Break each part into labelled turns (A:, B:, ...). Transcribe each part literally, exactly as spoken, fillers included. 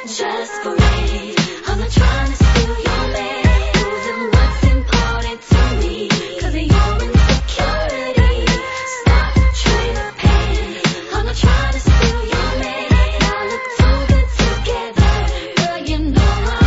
A: just for me. I'm not trying to steal your man, losing what's important to me. Cause of your insecurity, stop tripping. I'm not trying to steal your man, y'all look too good together. Girl, you know I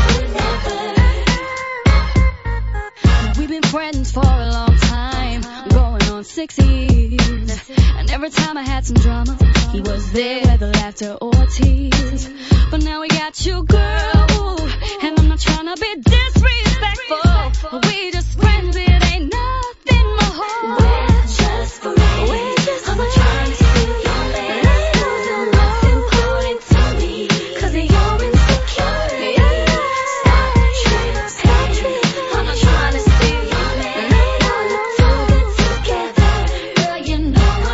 A: would never.
B: We've been friends for a long time, going on six years. And every time I had some drama, he was there, whether laughter or tears. But now we got you, girl, and I'm not trying to be disrespectful. We just friends, it ain't nothing more.
A: We're just friends. I'm not trying to steal your man, losing what's important to me. Cause of your insecurity, stop tripping. I'm not trying to steal your man, y'all look too good together. Girl, you know I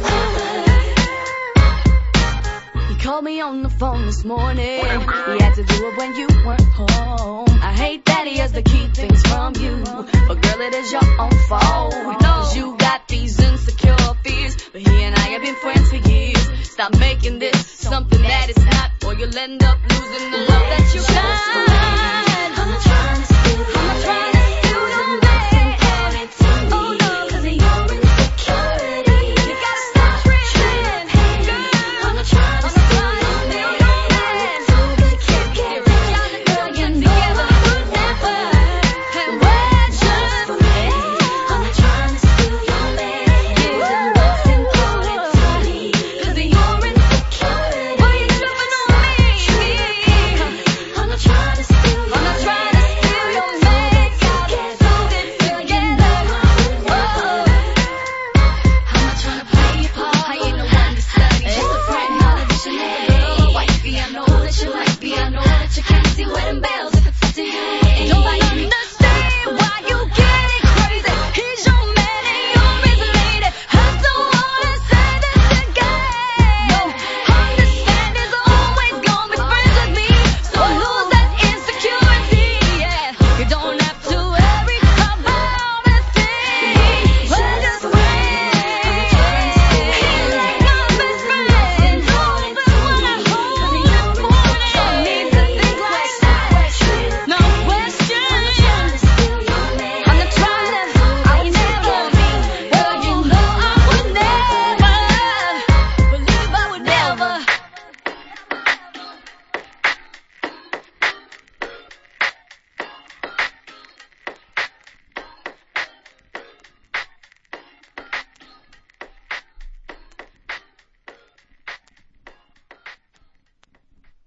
A: would never.
B: He called me on the phone this morning. He had to do it when you weren't home. I hate that he has to keep things from you, but girl, it is your own fault. Cause you got these insecure fears, but he and I have been friends for years. Stop making this something that it's not, or you'll end up